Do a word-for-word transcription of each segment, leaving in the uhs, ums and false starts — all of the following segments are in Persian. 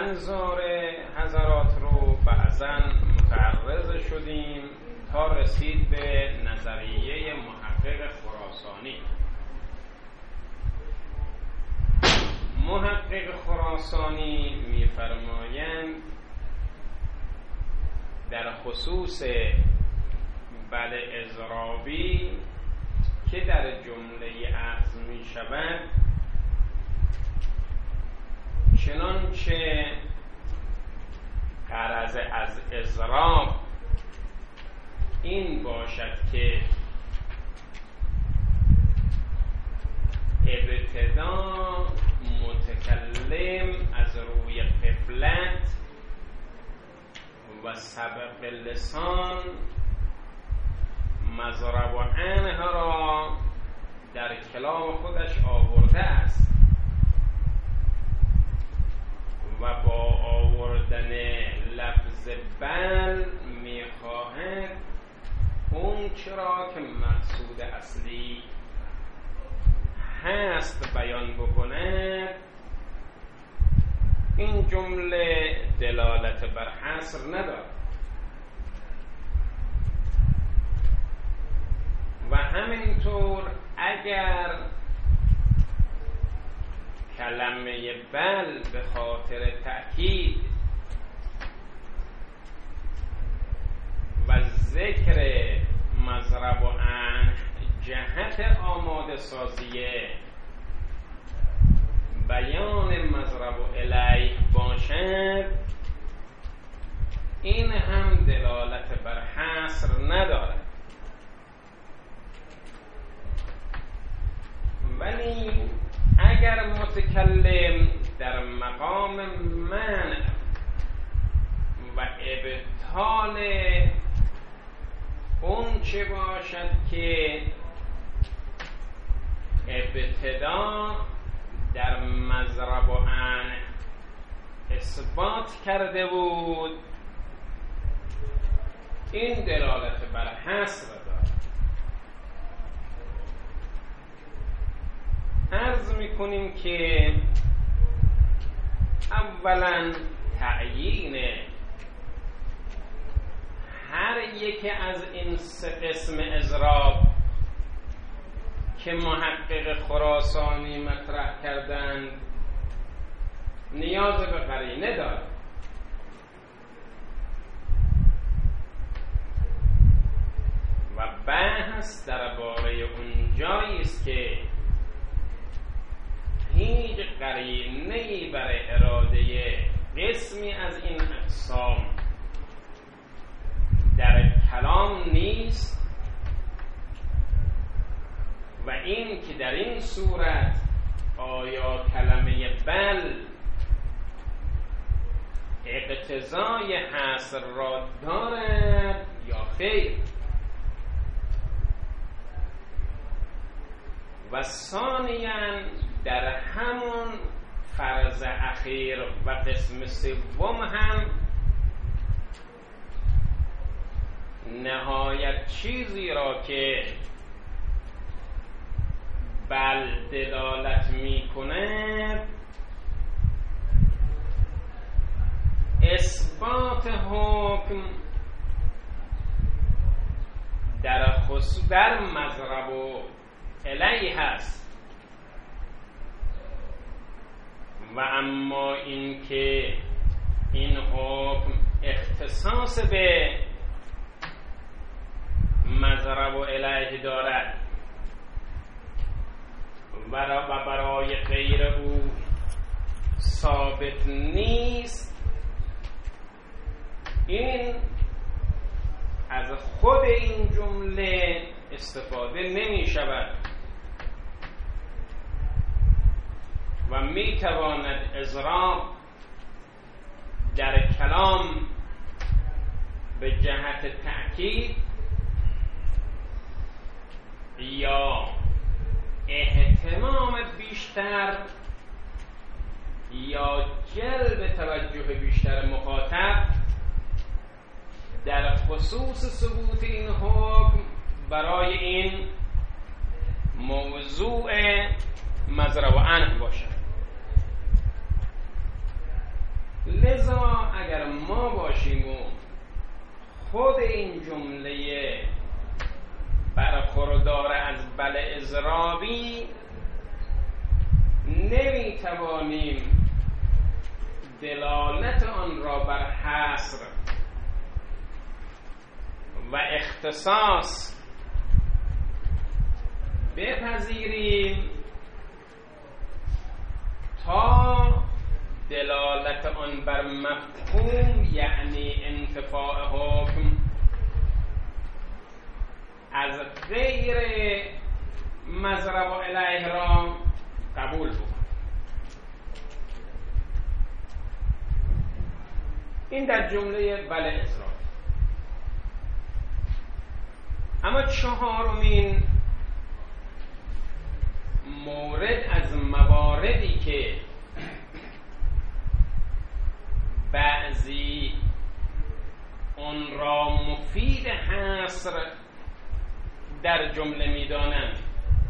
انظار حضرات رو بعضاً متعرض شدیم تا رسید به نظریه محقق خراسانی. محقق خراسانی می‌فرمایند در خصوص بل اضرابی که در جمله اخذ می شود، چنانچه غرض از اضراب این باشد که ابتدا متکلم از روی غفلت و سبق لسان مضرب و عنه را در کلام خودش آورده است و با آوردن لفظ بل میخواهد اون چرا که مقصود اصلی هست بیان بکند. این جمله دلالت بر حصر ندارد و همینطور اگر کلمه بل به خاطر تأکید و ذکر مضرب و عنه جهت آماده سازیه بیان مضرب و الیه باشد، این هم دلالت بر حصر ندارد. ولی اگر متکلم در مقام منع و ابطال اون چه باشد که ابتدا در مضرب و عنه اثبات کرده بود، این دلالت بر حصر دارد. عرض میکنیم که اولا تعیین هر یکی از این سه قسم اضراب که محقق خراسانی مطرح کردند نیاز به قرینه دارد و بحث درباره اون جایی است که هیچ قرینه‌ای برای اراده قسمی از این اقسام در کلام نیست و این که در این صورت آیا کلمه بل اقتضای حصر را دارد یا خیر. و ثانیاً در همون فرض اخیر و قسم سوم هم نهایت چیزی را که بل دلالت می کند اثبات حکم در خصوص در مضرب و الیه هست و اما این که این حکم اختصاص به مضرب و الیه دارد و برای غیر او ثابت نیست، این از خود این جمله استفاده نمی شود و می تواند اضراب در کلام به جهت تأکید یا اهتمام بیشتر یا جلب توجه بیشتر مخاطب در خصوص ثبوت این حکم برای این موضوع مضرب و عنه باشد. لذا اگر ما باشیم و خود این جمله برخوردار از بل اضرابی، نمیتوانیم دلالت آن را بر حصر و اختصاص بپذیریم تا دلالت آن بر مفهوم، یعنی انتفاع حکم از غیر مضرب علیه را قبول بود. این در جمله بل اضراب. اما چهارمین مورد از مواردی که بعضی اون را مفید حصر در جمله می‌دانند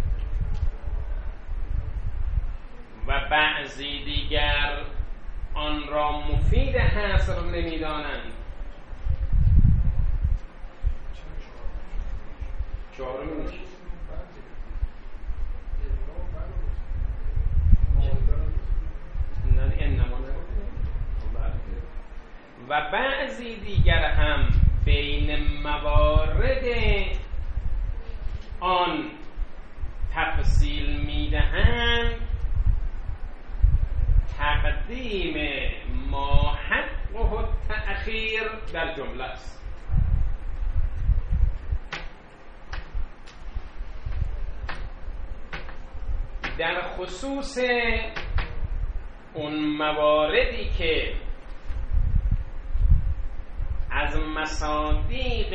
و بعضی دیگر آن را مفید حصر نمی‌دانند. چهارمین و بعضی دیگر هم بین موارد آن تفصیل میدهند تقدیم ما حقه التأخیر در جمله است. در خصوص اون مواردی که از مصادیق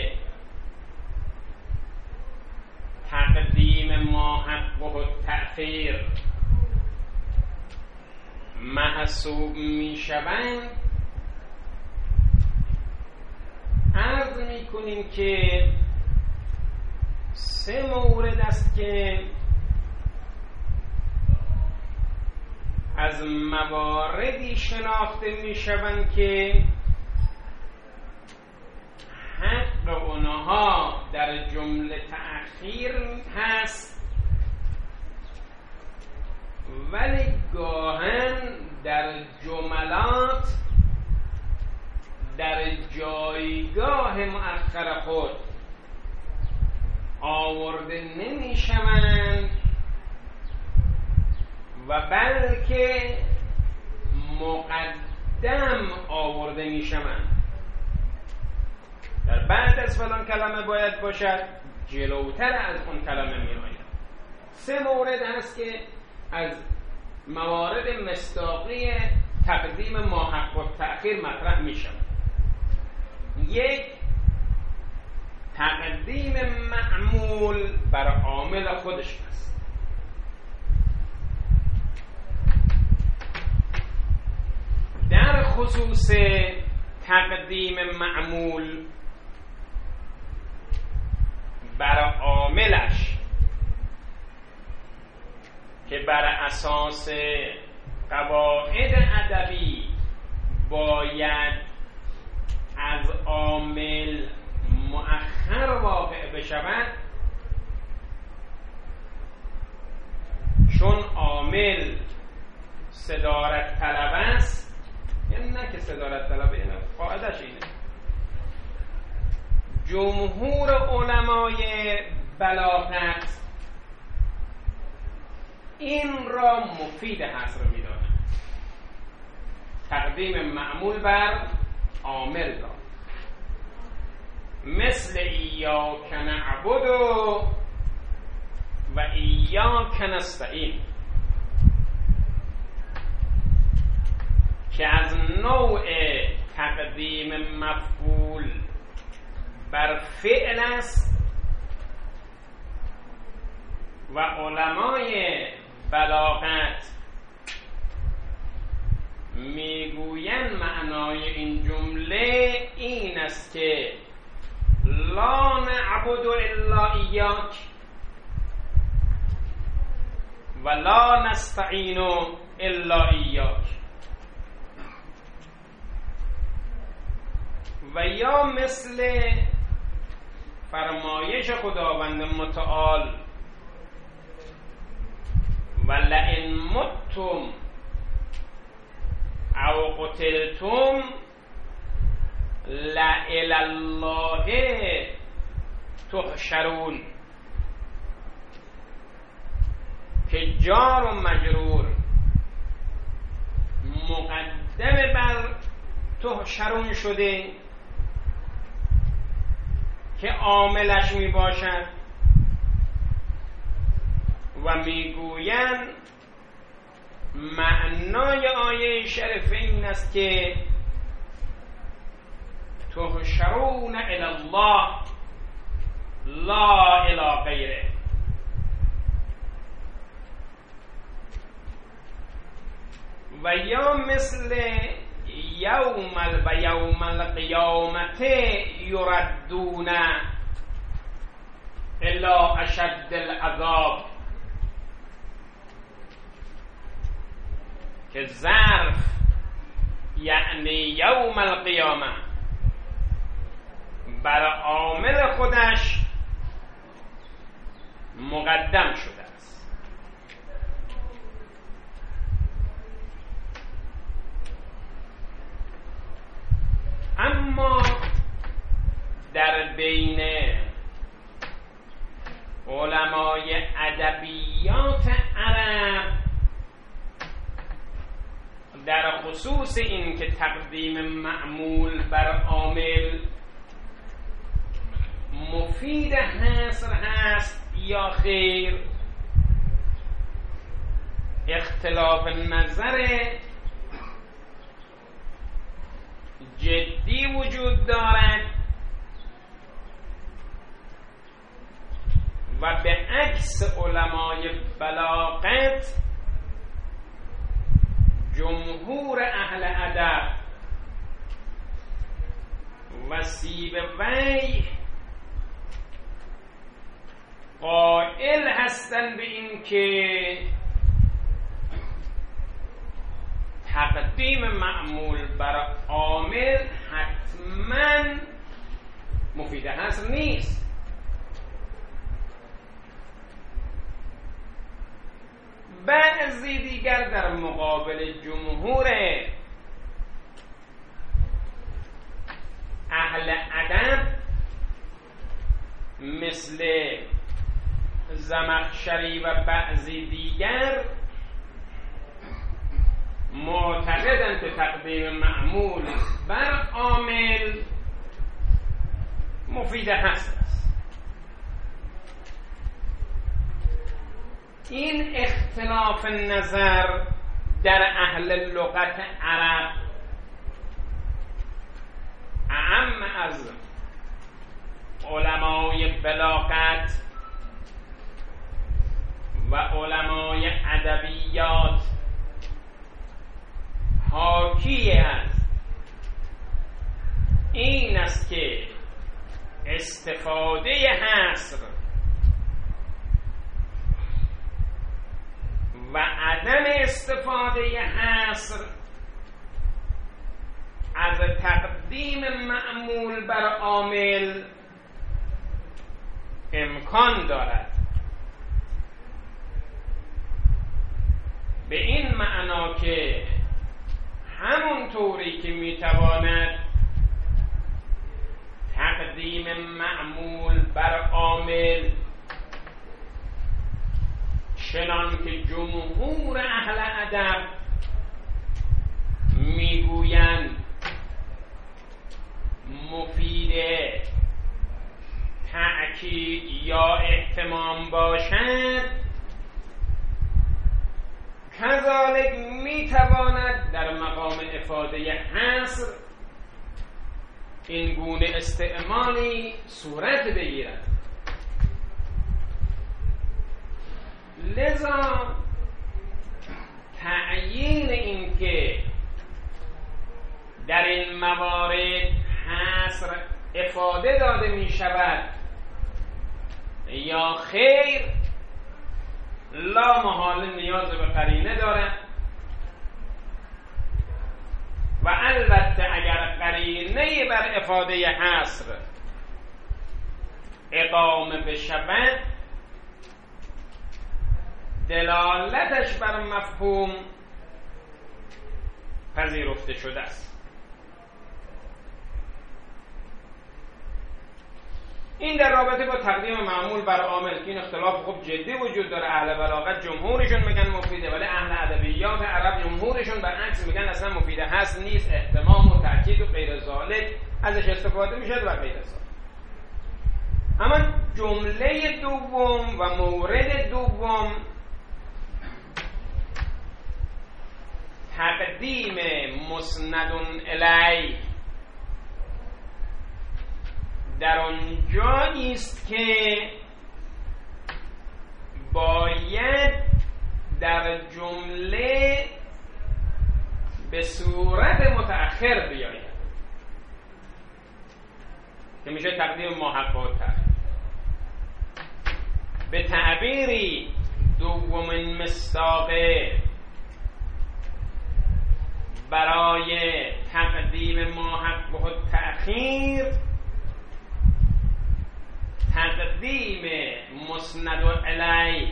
تقدیم ما حقه التأخیر محسوب می شوند، عرض می کنیم که سه مورد است که از مواردی شناخته می شوند که حق اونها در جمله تأخیر هست، ولی گاهن در جملات در جایگاه مؤخر خود آورده نمی شوند و بلکه مقدم آورده می شوند. در بعد از فلان کلمه باید باشد، جلوتر از اون کلمه می آید. سه مورد هست که از موارد مصداقی تقدیم ما حق التأخیر مطرح می شود. یک، تقدیم معمول بر عامل خودش است. در خصوص تقدیم معمول بر عاملش که بر اساس قواعد ادبی باید از عامل مؤخر واقع بشود، چون عامل صدارت طلب است، یعنی نه که صدارت طلب، یعنی قاعدش اینه. جمهور علمای بلاغت این را مفید حصر می‌دانند، تقدیم معمول بر عامل را، مثل ایاک نعبد و ایاک نستعین که از نوع تقدیم مفعول بر فعل است و علمای بلاغت میگویند معنای این جمله این است که لا نعبد الا ایاک و لا نستعین الا ایاک، و یا مثل فرمایش خداوند متعال و لئن متم او قتلتم لإلی الله تحشرون، که جار و مجرور مقدم بر تحشرون شده که عاملش می باشد و می گویند معنای آیه شریفه این است که تحشرون الی الله لا الی غیره. و یا مثل یوم و یوم القیامت یردون الی اشد العذاب، که ظرف یعنی یوم القیامه بر عامل خودش مقدم شده است. اما در بین علمای ادبیات عرب در خصوص این که تقدیم معمول بر عامل مفید حصر هست یا خیر اختلاف نظر جدی وجود دارد و به عکس علمای بلاغت جمهور اهل ادب و سیبوی قائل هستند به این که تقدیم معمول بر عامل حتما مفید حصر نیست. بعضی دیگر در مقابل جمهور اهل ادب مثل زمخشری و بعضی دیگر معتقدند که تقدیم معمول بر عامل مفید هست. این اختلاف نظر در اهل لغت عرب اعم از علمای بلاغت و علمای ادبیات حاکی است این است که استفاده حصر و عدم استفاده حصر از تقدیم معمول بر عامل امکان دارد، به این معنا که همون طوری که میتواند تقدیم معمول بر عامل چنان که جمهور اهل ادب میگویند مفید تأکید یا اهتمام باشد، کذالک میتواند در مقام افاده حصر این گونه استعمالی صورت بگیرد. لذا تعیین این که در این موارد حصر افاده داده می شود یا خیر لا محال نیاز به قرینه دارد و البته اگر قرینه قرینه بر افاده حصر اقامه بشود، دلالتش بر مفهوم پذیرفته شده است. این در رابطه با تقدیم معمول بر عامل که این اختلاف خوب جدی وجود داره. اهل بلاغت جمهورشون میگن مفیده، ولی اهل ادبیات عرب جمهورشون برعکس میگن اصلا مفیده هست نیست، اهتمام و تاکید و غیر ذالک ازش استفاده میشه و غیر ذالک. اما جمله دوم و مورد دوم تقدیم مسند الیه در آنجایی است که باید در جمله به صورت متأخر بیاید که میشه تقدیم ماحق و تأخیر. به تعبیری دومین مصداقه برای تقدیم ماحق و تأخیر تقدیم مسند الیه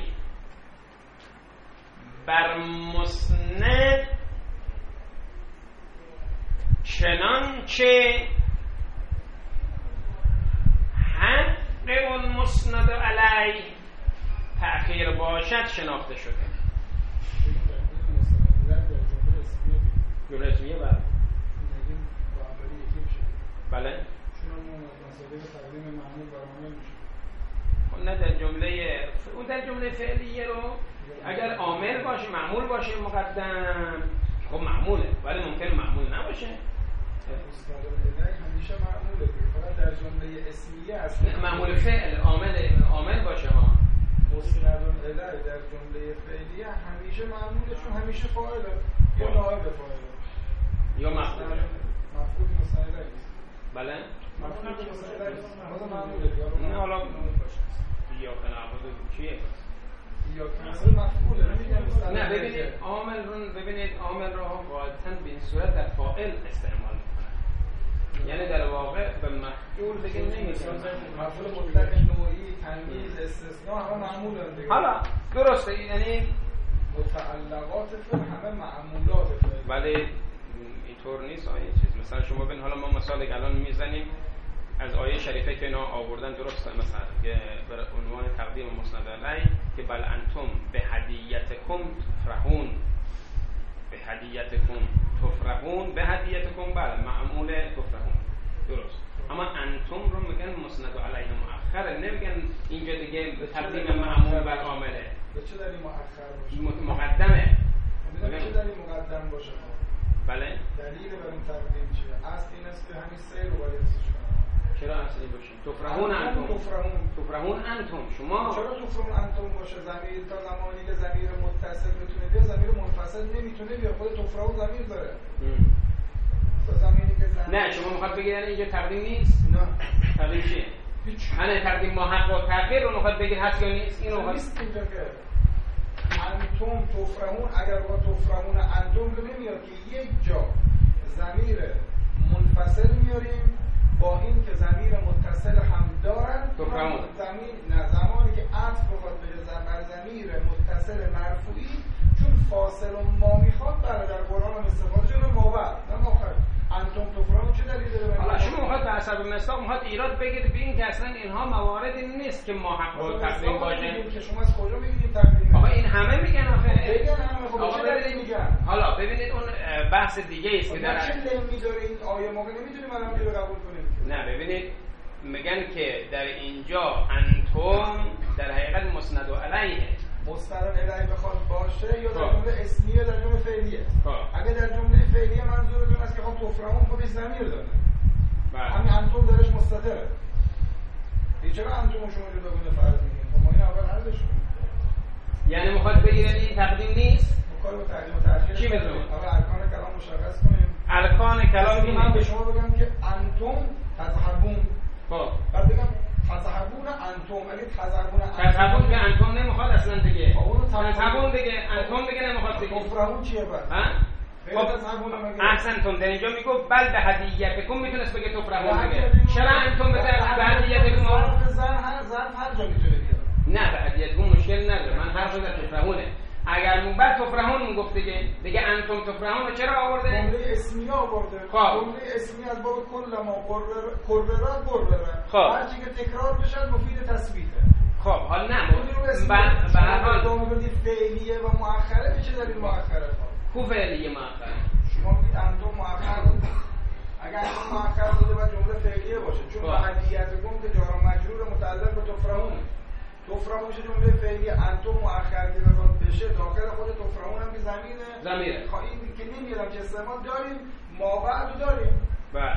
بر مسند چنانچه حق اون مسند الیه تأخیر باشد شناخته شده. جمله اسمیه بله بله نه در جمله اون در جمله فعلیه رو اگر عامل باشه معمول باشه مقدم خب معموله، ولی ممکن معمول نباشه. همیشه معموله فقط در جمله اسمیه است معمول فعل عامل عامل باشه ها. مسند الیه در جمله فعلیه همیشه معموله چون همیشه فاعله یا نائب فاعله یا مفعول مفعول مسند الیه. بله مفعول مسند الیه باز معموله. نه حالا یا کنعبد چیه یا کنعبد مفعوله نمیگم. نه ببینید عامل رو ببینید عامل رو غالباً به این صورت در فاعل استعمال میکنن، یعنی در واقع به مفعول دیگه نمیگن. مفعول مطلق نوعی تمییز استثناء همه معمولن دیگه. حالا درسته یعنی متعلقات فعل همه معمولات فعل، ولی اینطور نیست آیه چیز. مثلا شما ببین حالا ما مثال الان میزنیم از آیه شریفه که اینا آوردن درسته، مثلا که بر عنوان تقدیم مسند الیه که بل انتم به هدیتکم تفرحون، به هدیتکم تفرحون، به هدیتکم بله معمول تفرحون درست، اما انتم رو میگن مسند الیه مؤخره، نمیگن اینجا دیگه به تقدیم معمول بر عامله. به چه دلیل مؤخر باشه؟ مقدمه. به چه دلیل مقدم باشه؟ بله دلیل بر این تقدیم چیه؟ اصل این است که همین سیر رو باید چیه؟ چرا اصلی باشه؟ تفرحون انتم تفرحون تفرحون انتم شما چرا تفرحون انتم باشه؟ ضمیر تا زمانی که ضمیر متصل بتونه بیاد، ضمیر منفصل نمیتونه بیاد. خود تفرحون ضمیر داره. تا زمانی که ضمیر نه شما میخواد بگید اینجا تقدیم نیست؟ نه تقدیم چیه؟ هنه تقدیم ماحق و تأخیر رو میخواد بگید هست یا نیست؟ اینو نیست اینجا که انتم تفرحون اگر با تفرحون انتم رو نمیاد که یک جا ضمیر منفصل میاریم با این که ضمیر متصل هم دارن تفرحون زمین نه زمانی که عطف بخواد بشه بر ضمیر متصل مرفوعی چون فاصل ما میخواد برای در قرآن هم استفاده شده مابعد نه آخر انتم تفرحون چه دلیلی داره؟ حالا شما میخواد به حسب مصداق میخواد ایراد بگیرید به این که اصلا اینها مواردی نیست که ما حق و تقدیم باشه. که شما از کجا میگید تقدیم؟ آقا این همه میگن آخه بگن همه خب چه دلیلی میگن؟ حالا ببینید اون بحث دیگه است که در چه دلیلی داره این آیه ما نمیدونیم الان رو قبول کنیم. نه ببینید میگن که در اینجا انتم در حقیقت مسند الیه مسند الیه بخواد باشه یا در جمله اسمیه یا در جمله فعلیه. اگه در جمله فعلیه منظورتون است که خب تفرحون خودش ضمیر داره. همین انتم درش مستتره. چرا انتم شما رو بگونه فرض میگین؟ خب ما این اول حلش کنیم. یعنی میخواد بگید این تقدیم نیست؟ کار با تقدیم و تأخیر چی می‌دونید؟ آقا ارکان کلام مشخص کنیم. ارکان کلام من به شما بگم که انتم تذهبون. خب بعد بگم تذهبون انتم، اگه تذهبون انتم تذهبون که انتم نمیخواد اصلا دیگه. اونو تذهبون دیگه انتم دیگه نمیخواد دیگه. تفرحون چیه بعد؟ ها؟ احسنتون در اینجا میگفت بل به هدیتکم میتونست بگه تفرحون دیگه. چرا انتم به هدیتکم زن زن هر جا میتونه بیاد؟ نه به هدیتکم مشکل نداره، من هر جا تفرحونه. اگر من بعد تفرحون میگفت دیگه دیگه انتم تفرحون چرا آورده؟ جمله اسمی آورده. جمله اسمی از باب کل ما قرر قرر قرر هر چی که تکرار بشه مفید تثبیته. خب حال نه به هر حال دوم بدی فعلیه و مؤخره میشه در این مؤخره کو فعلیه مؤخره شما میگید انتم مؤخر بود. اگر انتم مؤخر بوده و جمله فعلیه باشه چون به هدیتکم که جار و مجرور متعلق به تفرحون تفرحون میشه جمله فعلیه. انتم مؤخر که بخواد بشه داخل خود تفرحون هم که زمینه زمینه این که نمیدونم که استعمال داریم ما بعد داریم. بله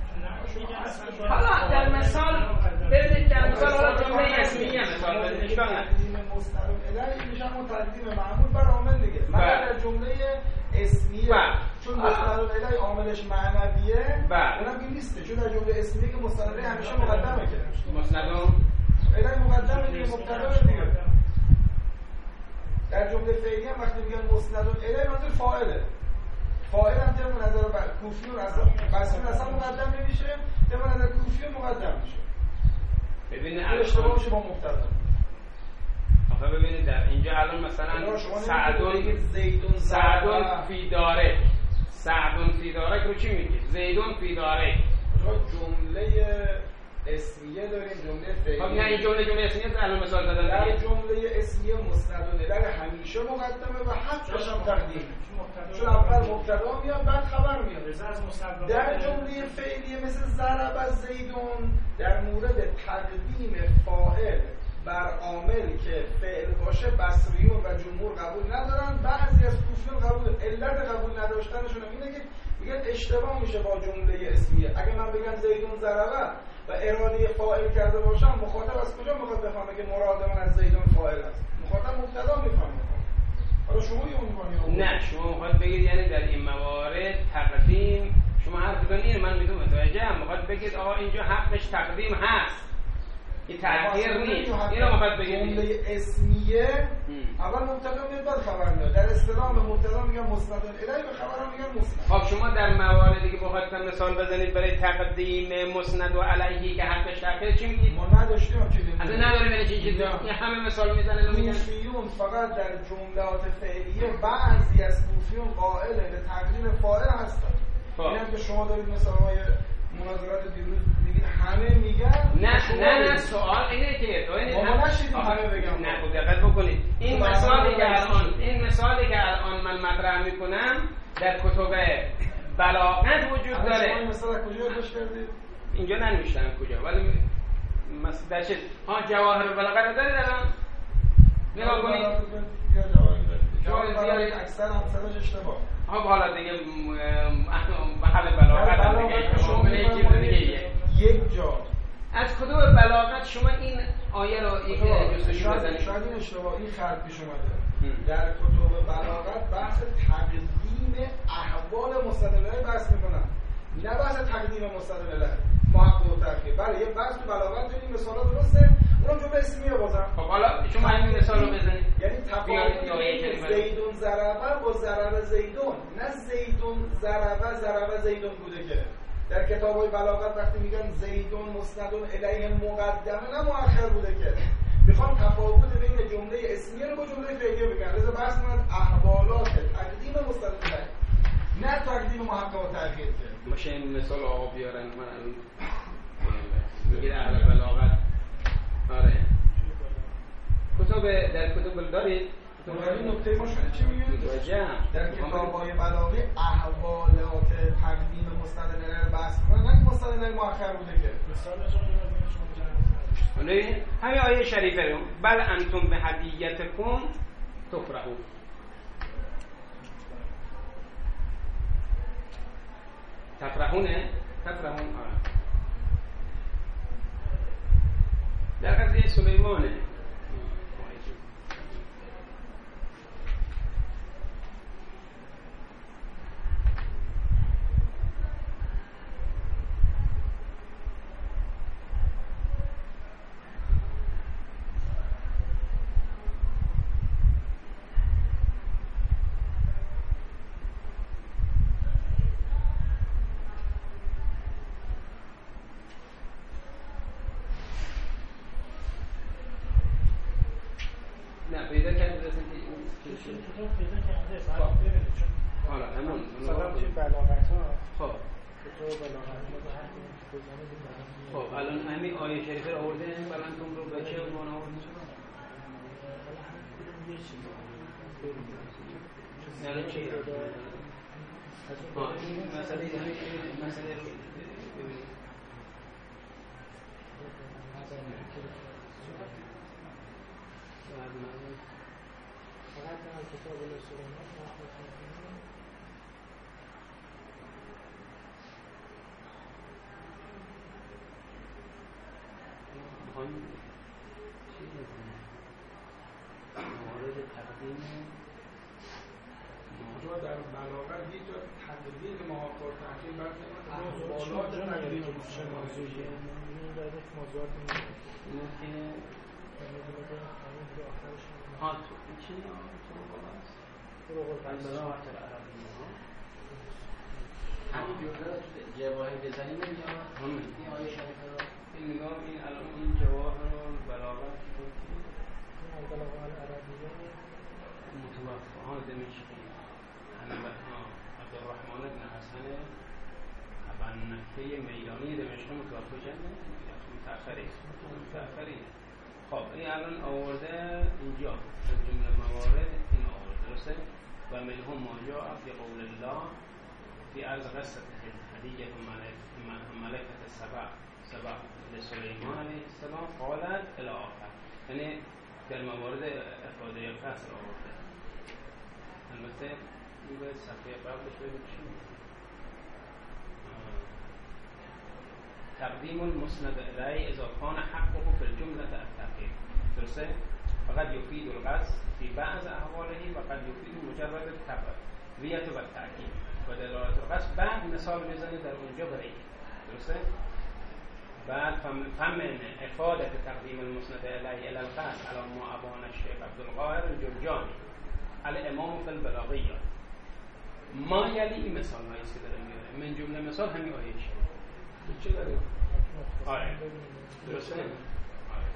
حالا در مثال ببینید در مثال حالا جمله اسمیه مثال بزنید اشکال نداره مستلزم الیه میشه همون تقدیم معمول بر عامل دیگه. مثلا در جمله اسمیه چون مستلزم الیه عاملش معنویه اونم این نیسته چون در جمله اسمیه که مستلزم همیشه مقدمه که مستلزم الیه مقدمه دیگه مبتدا دیگه. در جمله فعلی هم وقتی میگن مستلزم الیه منظور فاعله. فاعل هم طبق نظر کوفیون اصلا بصری اصلا مقدم نمیشه، طبق نظر کوفیون مقدم میشه. ببینید اشتباه میشه با مبتدا. آخه ببینید در اینجا الان مثلا سعدون زیدون سعدون فی دارک سعدون فی دارک رو چی میگی؟ زیدون فی دارک جمله اسمیه داریم جمله فعلی. خب نه این جمله جمله اسمیه الان مثال زدن در جمله اسمیه مسند و الیه همیشه مقدمه و حذفش هم تقدیم. چون اول مبتدا میاد بعد خبر میاد. در جمله فعلی مثل ضرب زیدون در مورد تقدیم فاعل بر عامل که فعل باشه بصریون و جمهور قبول ندارن، بعضی از کوفیون قبول. علت قبول نداشتنشون اینه که میگن اشتباه میشه با جمله اسمیه. اگه من بگم زیدون ضربه و اراده فاعل کرده باشم مخاطب از کجا میخواد بفهمه که مراد من از زیدون فاعل است؟ مخاطب مبتدا میفهمه. حالا شما یه عنوانی نه شما میخواد بگید یعنی در این موارد تقدیم شما حرفتون اینه من میدونم متوجهم میخواد بگید آقا اینجا حقش تقدیم هست این تأخیر نیست اینو میخواد بگید جمله اسمیه اول مبتدا میاد بعد خبر میاد. در اصطلاح به مبتدا میگن مسند الیه به خبر میگن مسند. خب شما در مواردی که بخواید مثال بزنید برای تقدیم مسند و علیه که حقش تأخیر چی میگید؟ ما نداشتیم چیزی اصلا نداریم یعنی چی چیزی این همه مثال میزنن و میگن کوفیون فقط در جملات فعلیه بعضی از کوفیون قائل به تقدیم فاعل هستن. اینم که شما دارید مثالای مناظرات دیروز میگید همه میگن نه نه نه سوال اینه که ما نشیدیم همه بگم. نه خب دقت بکنید این مثالی که الان این مثالی که الان من مطرح میکنم در کتب بلاغت وجود داره. شما این مثال کجا داشت کردید؟ اینجا ننوشتم کجا ولی مثلا در چه ها جواهر بلاغت دارید الان نگاه کنید یا جواهر بلاغت اکثر امثالش اشتباه. خب حالا دیگه محل بلاغت دیگه شما یه دیگه یک جا از کتب بلاغت شما این آیه رو یک جستجو بزنید. شاید این اشتباهی خلق پیش اومده. در کتب بلاغت بحث تقدیم احوال مستدلله بحث میکنن، نه بحث تقدیم مستدلله محقق و تأخیر. بله یه بحث تو بلاغت داریم مثالا درسته اونم جمله اسمیه بازم. خب حالا شما همین مثال رو بزنید. یعنی تفاوت زیدون ضربه با ضرب زیدون، نه زیدون ضربه ضرب زیدون بوده که در کتاب‌های بلاغت وقتی میگن زیدون مسندون الیه مقدمه نه مؤخر بوده که میخوام تفاوت بین جمله اسمیه رو با جمله فعلیه بگن. لذا بحث کنن احوالات تقدیم مستدل نه تقدیم محقق و تأخیر که باشه. این مثال آقا بیارن من میگید اهل بلاغت. آره کتب در کتب دارید این نکته ما شده چی میگن؟ در کتاب‌های بلاغی احوالات تقدیم مستدل رو بحث کنن نه مستدل مؤخر بوده که مثالش رو ببینید همین آیه شریفه رو بل انتم به هدیتکم تفرحون تفرحونه تفرحون آره در قضیه سلیمانه. رو پیدا کرده است. حالا ببینید چون حالا همون مثلا چه بلاغت‌ها خب که تو بلاغت‌ها رو هر کدوم که بزنید خب الان همین آیه شریفه رو آورده بلندتون رو به چه عنوان آورده؟ یه چیزی یعنی چی؟ ها این مسئله همین مسئله رو ببینید فقط در کتاب الاسلام میخوام چی بکنم مورد تقدیم ما در بلاغت هیچ جا تقدیم محاکات تحقیم برده احوالات تقدیم شنازویی این داره موضوعات اینه که ها تو چی تو بالاست فروغ البلاغت العربیه ها همین جمله رو تو جواهر بزنیم نمیاد همین این آیه شریفه رو این نگاه این الان این جواهر رو بلاغت که این البلاغت العربیه متوفاان دمشقی عبدالرحمن بن حسن ابنکه میدانی دمشق متوفا شده متأخری متأخری خب این الان آورده اینجا از جمله موارد این آورده درسته و منهم ما جاء فی قول الله فی عرض قصه خدیجه ملکه سبع سبع لسلیمان علیه السلام قالت الی آخر یعنی در موارد افاده قصر آورده البته این به صفحه قبلش بگیم چی تقدیم المسند الیه اذا کان حقه فی الجمله التأخیر درسته؟ فقط یفید القصد فی بعض احواله و قد یفید مجرد التقویت و التأکید و دلالت القصد بعد مثال میزنه در اونجا برای درسته؟ بعد فمن افاده تقدیم المسند الیه الی القصد علی ما ابان الشیخ عبدالقاهر الجرجانی الامام فی البلاغیه ما یلی این مثال هایی که داره میاره من جمله مثال همین آیه چیه چه داره؟ آره درسته؟ آره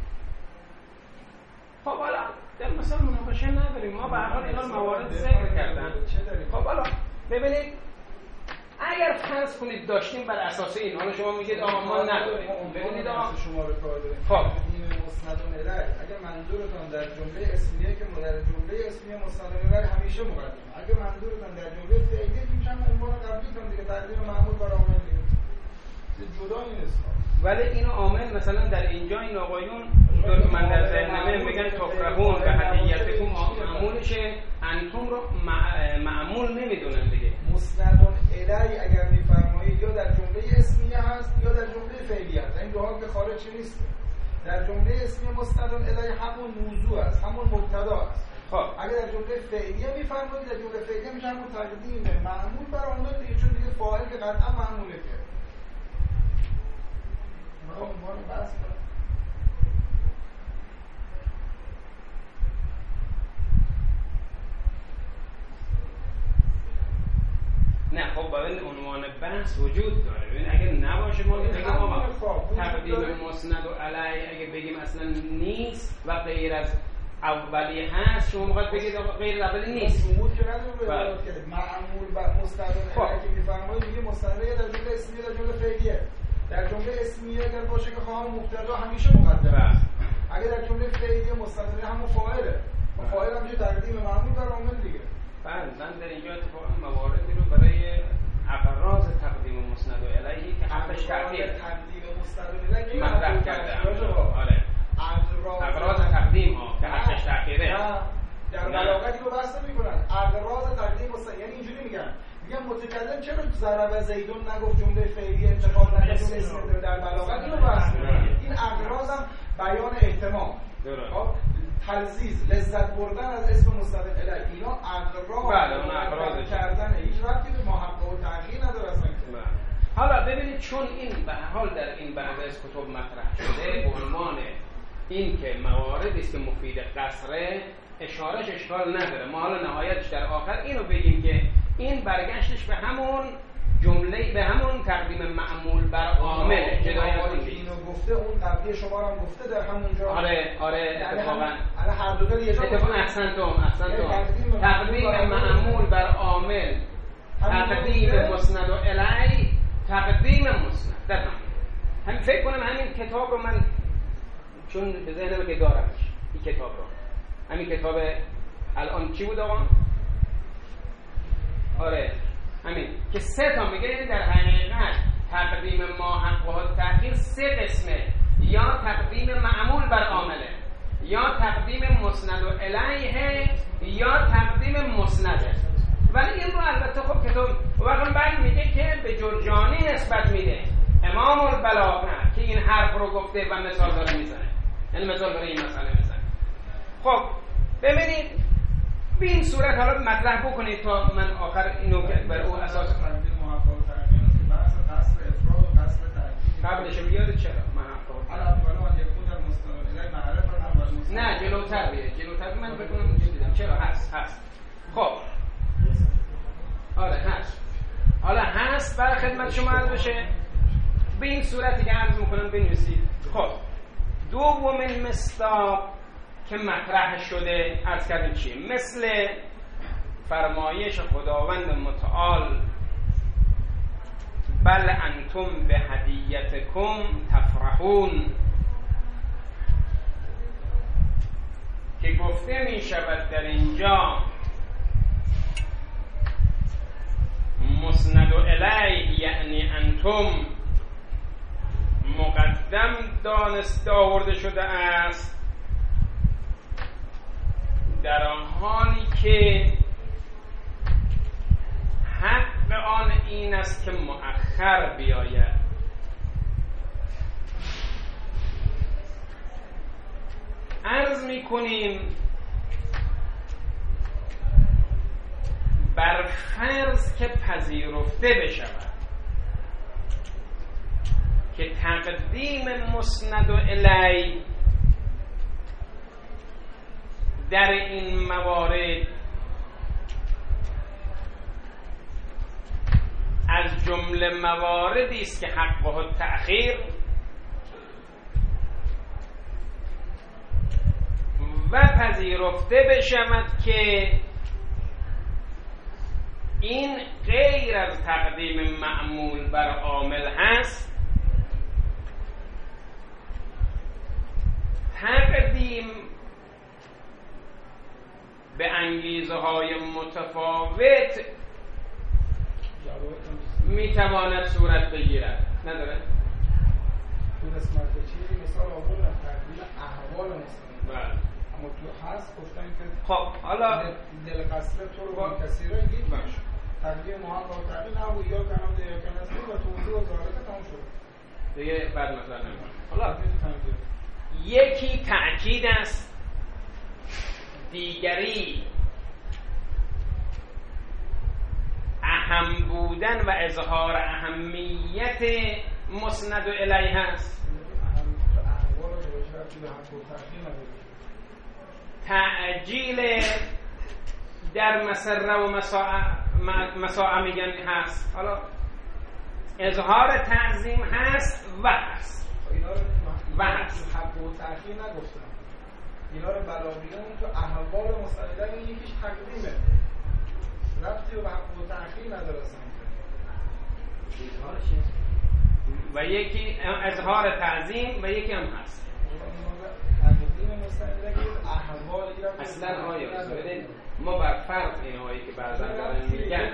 خب حالا در مثال مناقشه نداریم ما به هر حال اینا موارد ذکر کردن خب حالا ببینید اگر فرض کنید داشتیم بر اساس این حالا شما میگید آقا ما نداریم ببینید آقا شما رو کار داریم خب این مسندون الیه اگر منظورتون در جمله اسمیه که در جمله اسمیه مسندون الیه همیشه مقدم اگر منظورتون در جمله فعلیه که میشن عنوان قبلیتون دیگه تقدیم معمول بر عامل دیگه جدا نیست ولی اینو عامل مثلا در اینجا این آقایون دو من در ذهنم میگن تفرحون به هدیتکم معمولشه انتم رو معمول نمیدونن دیگه مسندون الیه اگر میفرمایید یا در جمله اسمیه هست یا در جمله فعلیه هست این دو حال که خارج نیست در جمله اسمیه مسندون الیه همون موضوع است همون مبتدا است خب اگر در جمله فعلیه میفرمایید در جمله فعلیه میشه همون تقدیم معمول بر عامل دیگه چون دیگه فاعل که قطعا معموله که ما عنوان بحث کنیم نه خب باید عنوان بحث وجود داره ببین اگر نباشه ما بگیم آقا تقدیم مسند و علی اگه بگیم اصلا نیست و غیر از اولی هست شما میخواد بگید آقا غیر از اولی نیست جمهور که نداره به معمول و مستند علی که میفرمایید میگه مستند در جمله اسمیه در جمله فعلیه در جمله اسمیه اگر باشه که خواهم مبتدا همیشه مقدم است اگر در جمله فعلیه مستند همون فاعله و فاعل هم میشه تقدیم معمول بر عامل دیگه بله من در اینجا اتفاقا مواردی رو برای اغراض تقدیم مسند الیه که حقش تأخیر تقدیم مسند الیه مطرح کردم آره اغراض تقدیم ها که حقش تأخیره در بلاغتی رو بحث نمی‌کنن اغراض تقدیم مسند یعنی اینجوری میگن میگن متکلم چرا ضرب زیدون نگفت جمله فعلی انتقال نکرد جمله اسم در بلاغت اینو بحث می‌کنن این اغراض هم بیان اهتمام تلذیذ لذت بردن از اسم مستند الیه اینا اغراض بله اون اغراض کردن هیچ ربطی به محقق و تحقیق نداره اصلا حالا ببینید چون این به هر حال در این بعضی از کتب مطرح شده به عنوان این که مواردی است که مفید قصره اشارهش اشکال نداره ما حالا نهایتش در آخر اینو بگیم که این برگشتش به همون جمله به همون تقدیم معمول بر عامل جدای از اون اینو گفته اون قبلی شما هم گفته در همون جا آره آره اتفاقا الان هر دو تا یه جا اتفاقا احسنتم احسنتم تقدیم معمول بر عامل، تقدیم مسند و الی، تقدیم مسند. دقیقاً هم فکر کنم همین کتاب رو من چون به ذهنم که دارمش، این کتاب رو، همین کتاب الان چی بود آقا؟ آره همین که سه تا میگه در حقیقت تقدیم ما حق و تأخیر سه قسمه، یا تقدیم معمول بر عامله، یا تقدیم مسند و الیه، یا تقدیم مسنده. ولی این رو البته خب کتاب واقعا بعد میگه که به جرجانی نسبت میده، امام البلاغه که این حرف رو گفته و مثال داره میزنه، یعنی مثال داره این مسئله میزنه. خب ببینید به این صورت حالا مطرح بکنید تا من آخر اینو که بر او اساس تقدیم محقق و تأخیر است که بحث قصر افراد و قصر تأکید قبلش رو بیاد. چرا محقق حالا اولا من یکون در مستند الی معرفت هم بر مستند نه جلوتر بیاد، جلوتر من فکر کنم دیدم. چرا هست هست خب آره هست، حالا هست برای خدمت شما عرض بشه. به این صورتی که عرض میکنم بنویسید. خب دومین مصداق که مطرح شده عرض کردیم چیه؟ مثل فرمایش خداوند متعال بل انتم به هدیتکم تفرحون، که گفته می شود در اینجا مسند الیه یعنی انتم مقدم دانسته آورده شده است در حالی که حق آن این است که مؤخر بیاید. عرض می کنیم بر فرض که پذیرفته بشود که تقدیم مسند و الی در این موارد از جمله مواردی است که حقه التأخیر و پذیرفته بشود که این غیر از تقدیم معمول بر عامل هست، تقدیم به انگیزه های متفاوت میتواند صورت بگیرد. نداره؟ اون قسمت چیه؟ مثال آوردن تقدیم احوال مثلا. بله. اما تو هست گفتن که خب حالا دل قصر تو رو با کسی را گیر باش. تقدیم محقق و تقدیم نبود یا کنم ده یا کنم و توضیح و ظاهرت تمام شد. دیگه بعد مثلا نمی‌کنم. حالا یکی تأکید است، دیگری اهم بودن و اظهار اهمیت مسند و الیه هست. تعجیل در مسره و مساعه میگن هست. حالا اظهار تعظیم هست و هست و هست. حق و تأخیر نگفتم، اینا رو بلاغیان تو احوال مستندن یکیش تقدیمه، ربطی و حق و تأخیر نداره اصلا. و یکی اظهار تعظیم و یکی هم هست. تقدیم مستندن احوال اصلا آیا ببینید ما بر فرض این هایی که بعضا دارن میگن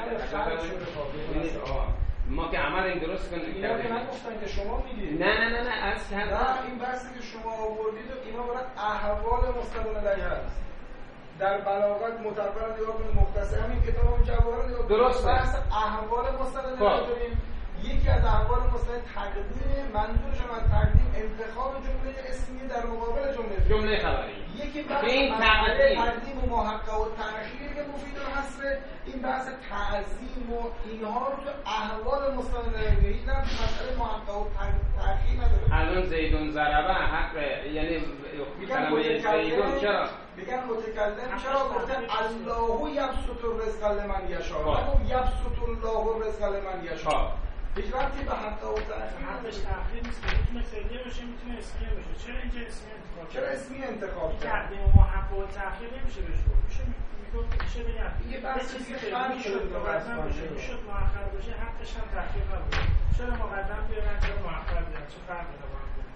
ما که عمل این درست کنیم اینا که نگفتن که شما میگید. نه نه نه نه اصلا نه این بحثی که شما آوردید و اینا برای احوال مستند علیه هست. در بلاغت متبر نگاه کنید مختصر همین کتاب هم جواهر نگاه کنید درسته. بحث احوال مستند علیه داریم. یکی از احوال مستند تقدیم، منظورش از تقدیم انتخاب جمله اسمی در مقابل جمله جمله خبری. یکی بحث این تقدیم تقدیم و محقق و تأخیر که مفید الحصر، این بحث تعظیم و اینها رو تو احوال مستند علیه هیچ نه مسئله محقق و تأخیر نداره. الان زیدون ضربه حق یعنی کلمه زیدون چرا میگن متکلم چرا گفتن الله یبسط الرزق لمن یشاء، نگفت یبسط الله الرزق لمن یشاء. هیچ وقتی به حق و تأخیر حقش تأخیر نیست، میتونه فعلیه باشه میتونه اسمیه باشه. چرا اینجا اسمیه انتخاب؟ چرا اسمیه انتخاب کرد؟ تقدیم ما حق و تأخیر نمیشه بهش گفت. میشه میگفت میشه بگم یه بحث دیگه خیلی شد مقدم باشه، میشد مؤخر باشه، حقش هم تأخیر نبود. چرا مقدم بیارن چرا مؤخر بیارن؟ چه فرقی داره؟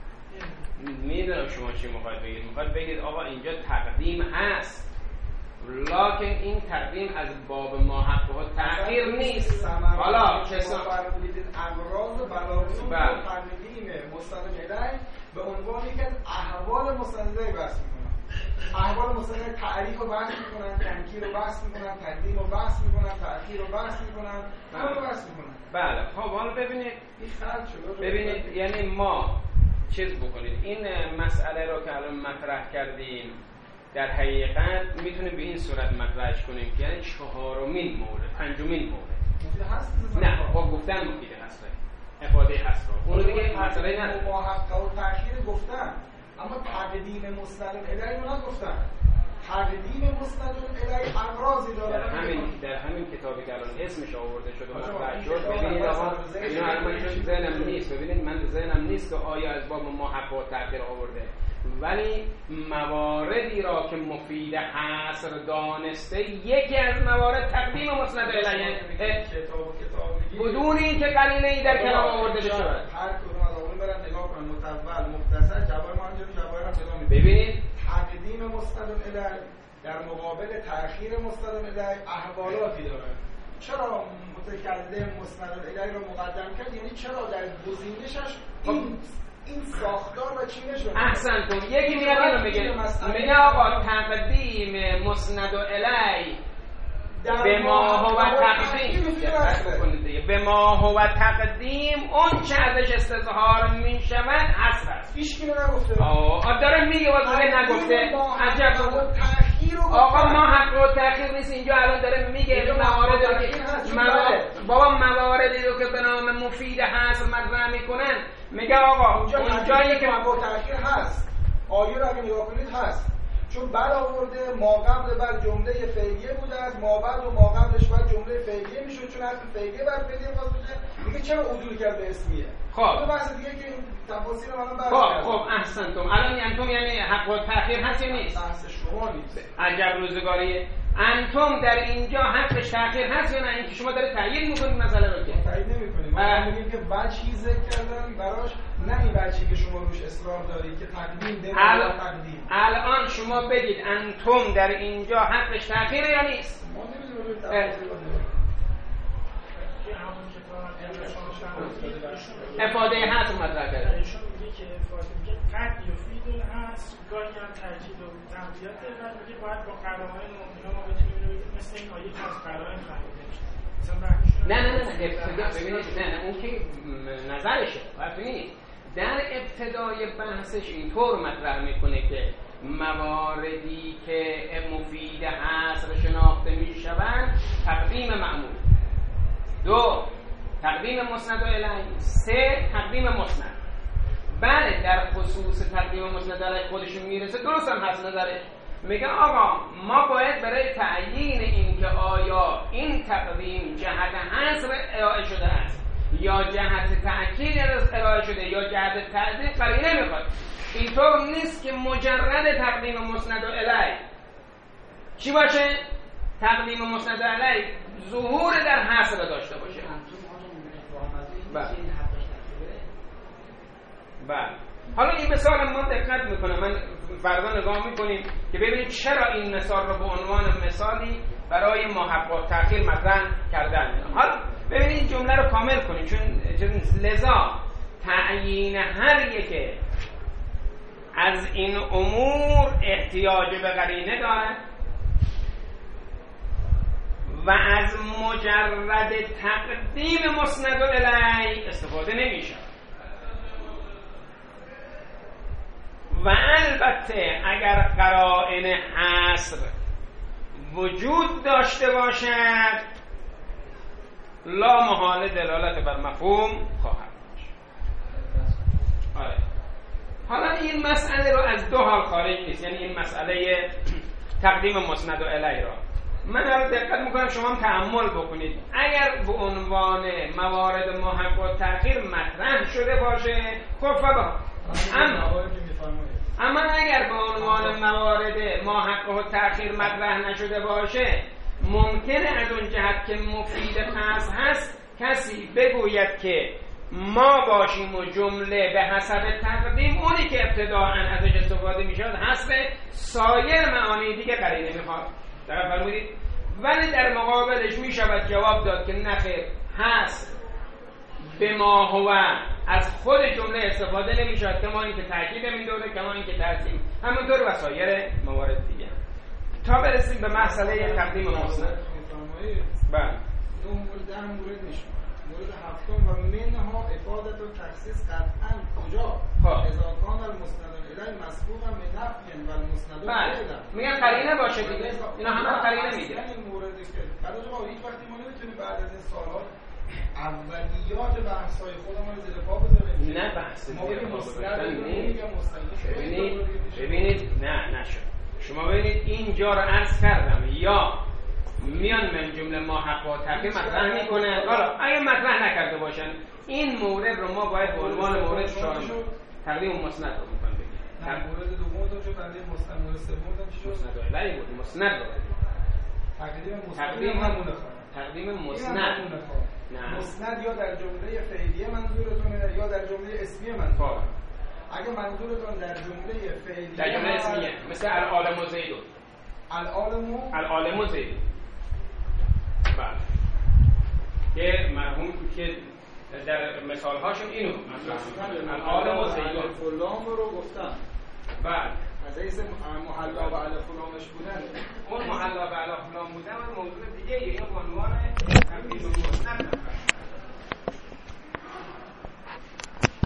میدونم شما چی میخواید بگید. میخواید بگید آقا اینجا تقدیم هست، لکن این تقدیم از باب ما حق و تأخیر نیست. حالا کسان فرمودید اغراض و بلاغون و تقدیم مستند الیه به عنوانی که احوال مستند الیه بحث میکنن. احوال مستند الیه تعریف رو بحث میکنن، تنکیر رو بحث میکنن، تقدیم رو بحث میکنن، تأخیر رو بحث میکنن، همه رو بحث میکنن. بله خب حالا ببینید این خلط شده. ببینید یعنی ما چیز بکنید این مسئله رو که الان مطرح کردیم در حقیقت میتونیم به این صورت مطرحش کنیم که یعنی چهارمین مورد، پنجمین مورد مفید هست؟ نه با گفتن مفید هست، افاده هست رو اونو دیگه مسئله نه با حق و تأخیر گفتن، اما تقدیم مستند الیه رو نگفتن. تقدیم مستند الیه اغراضی داره. در همین در همین کتابی که الان اسمش آورده شده مطرح شد، ببینید آقا اینو الان من ذهنم نیست، ببینید من ذهنم نیست که آیا از باب ما حق و تأخیر آورده، ولی مواردی را که مفید حصر دانسته یکی از موارد تقدیم مستند الیه بدون اینکه قرینه ای در کلام آورده بشه. هر کدوم از اون برن نگاه کنن متول مختصر جواب ما همینجوری جواب هم نگاه می‌کنیم. ببینید تقدیم مستند الیه در مقابل تأخیر مستند الیه احوالاتی داره. چرا متکلم مستند الیه رو مقدم کرد؟ یعنی چرا در گزینشش این این ساختار و چینش رو احسن کن. یکی میاد اینو میگه میگه آقا تقدیم مسند الیه به ما هو تقدیم به ما هو تقدیم اون چه ازش استظهار می شود حصر است. هیچ کی نگفته. آه داره میگه واسه نگفته. عجب. آقا ما حق و تأخیر نیست اینجا الان داره میگه مواردی که بابا مواردی رو که به نام مفید حصر مطرح میکنن میگه آقا اون جایی که حق و تأخیر هست آیه رو اگه نگاه کنید هست، چون بر آورده ما قبل بر جمله فعلیه بوده است، ما بعد و ما قبلش بر جمله فعلیه میشد، چون اصل فعلیه بر فعلیه خاص بشه میگه چرا عدول کرد به اسمیه. خب اون بحث دیگه که این تفاصیل الان برای خب خب احسنتم. الان انتم یعنی حق و تأخیر هست یا نیست؟ بحث شما نیست. عجب روزگاریه. انتم در اینجا حقش تأخیر هست یا نه؟ اینکه شما داره تایید میکنید مسئله رو که تایید نمیکنیم. ما میگیم که وجهی ذکر کردن براش، نه این وجهی که شما روش اصرار دارید که تقدیم ده ال... تقدیم. الان شما بگید انتم در اینجا حقش تأخیر یا نیست؟ ما نمیدونیم تفاصیل رو. افاده هست مطرح کرده. ایشون میگه که افاده میگه قد یفید هست، گاهی هم تاکید و تقویت داره، میگه باید با قرائن اینا ما بتونیم اینو بگیم مثل این آیه که از قرائن فهمیده میشه. نه نه نه ابتدا ببینید نه نه اون که نظرشه. ببینید در ابتدای بحثش اینطور مطرح میکنه که مواردی که مفید حصر شناخته میشوند تقدیم معمول، دو تقدیم مسند الیه، سه تقدیم مسند. بله در خصوص تقدیم مسند الیه خودشون میرسه، درست هم هست نظرش. میگه آقا ما باید برای تعیین این که آیا این تقدیم جهت حصر ارائه شده است یا جهت تأکید ارائه شده یا جهت تعدیل قرینه میخواد. اینطور نیست که مجرد تقدیم مسند الیه چی باشه؟ تقدیم مسند الیه ظهور در حصر داشته باشه. بله بله. حالا این مثال ما دقت میکنه، من فردا نگاه میکنیم که ببینید چرا این مثال رو به عنوان مثالی برای ما حق و تأخیر مطرح کردن. حالا ببینید این جمله رو کامل کنیم، چون لذا تعیین هر یک از این امور احتیاج به قرینه دارد و از مجرد تقدیم مسند الیه استفاده نمیشه. و البته اگر قرائن حصر وجود داشته باشد لا محاله دلالت بر مفهوم خواهد داشت. آره. حالا این مسئله رو از دو حال خارج نیست، یعنی این مسئله تقدیم مسند الیه را من رو دقت میکنم شما هم تأمل بکنید. اگر به عنوان موارد محق و تأخیر مطرح شده باشه خب فبا، اما اما اگر به عنوان موارد محق و تأخیر مطرح نشده باشه ممکنه از اون جهت که مفید قصد هست کسی بگوید که ما باشیم و جمله به حسب تقدیم اونی که ابتداعاً ازش استفاده میشد حسب سایر معانی دیگه قرینه میخواد. در فرمودید ولی در مقابلش میشود جواب داد که نخیر هست به ما هو از خود جمله استفاده نمیشد، کما این که تاکید میدونه، کما این که تعظیم، همونطور و سایر موارد دیگه. تا برسیم به مسئله تقدیم مسند. بله دو مورد هم مورد نشون مورد هفتم و منها افادت و تخصیص قطعا کجا اذا کان المسند الیه مسبوقا به نفی و المسند بله میگن قرینه باشه دیگه، اینا همه قرینه میگه. این موردی که بعد از ما هیچ وقتی ما نمیتونیم بعد از این سال‌ها اولیات بحث‌های خودمون رو زیر پا بذاریم. نه بحث زیر پا بذاریم. ببینید ببینید نه نشد. شما ببینید اینجا رو عرض کردم یا میان من جمله ما حق و تقدیم مطرح میکنن. حالا اگه مطرح نکرده باشن این مورد رو ما باید به عنوان مورد چهارم تقدیم مسند رو میکنیم. نه مورد دوم تو چه تقدیم مسند، مورد سوم چی شد؟ مسند ولی بود مسند رو تقدیم مسند تقدیم همونه تقدیم مسند نه مسند یا در جمله فعلیه منظورتونه یا در جمله اسمیه منظورتونه. اگه منظورتون در جمله فعلیه در جمله اسمیه مثل العالم و زیدو العالم و العالم و زیدو بله که مرحوم که در مثال هاشون اینو العالم و زیدو فلان رو گفتن بله از ایسه محلا و علی فلانش بودن اون محلا و علی فلان بودن و موضوع دیگه اینو به عنوان